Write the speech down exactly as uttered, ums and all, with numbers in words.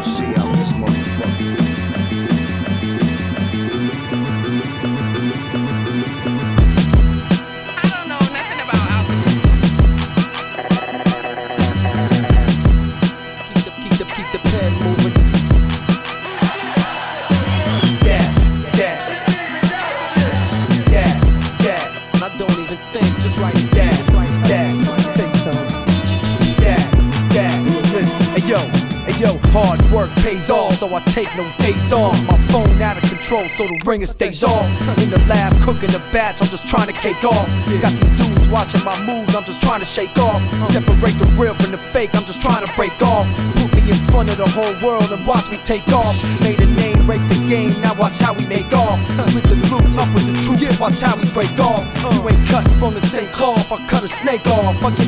L C out this motherfucker. I don't know nothing about alchemists. Keep the, keep the, keep the pen moving. Yes, yes. Yes, yes. And I don't even think, just write it down. Just write it down. Take some. Yes, yes. Listen, hey yo, hey yo, hard work pays off, so I take no days off. My phone out of control, so the ringer stays off. In the lab cooking the batch, I'm just trying to cake off. Got these dudes watching my moves, I'm just trying to shake off. Separate the real from the fake, I'm just trying to break off. Put me in front of the whole world and watch me take off. Made a name, break the game, now watch how we make off. Split the loot up with the truth, watch how we break off. You ain't cut from the same cloth, I cut a snake off. I get